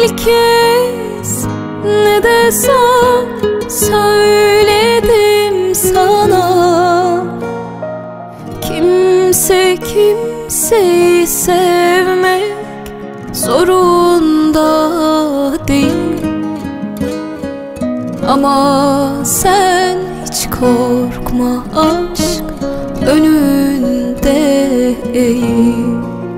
İlk kez ne desem söyledim sana. Kimse kimseyi sevmek zorunda değil. Ama sen hiç korkma, aşk önünde eğil.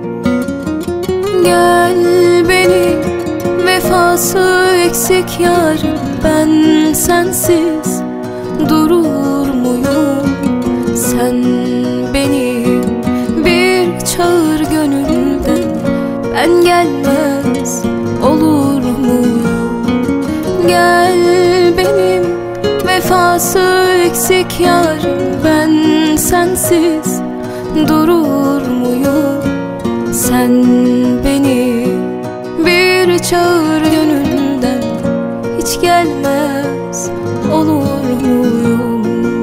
Gel benim vefası eksik yarım, ben sensiz durur muyum? Sen benim bir çağır gönülden, ben gelmez olur muyum? Gel benim vefası eksik yarım, ben sensiz durur muyum? Sen beni bir çağır gönülden, hiç gelmez olur muyum?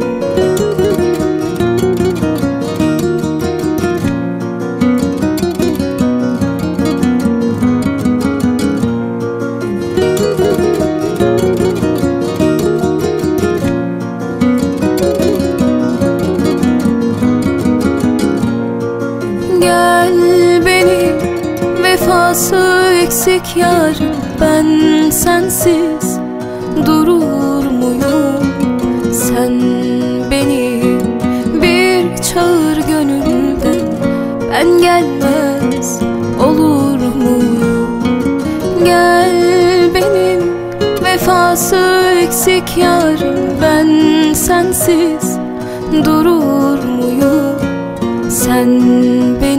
Gel benim vefası eksik yarım, ben sensiz durur muyum? Sen benim bir çağır gönülden, ben gelmez olur muyum? Gel benim vefası eksik yarım, ben sensiz durur muyum? Sen benim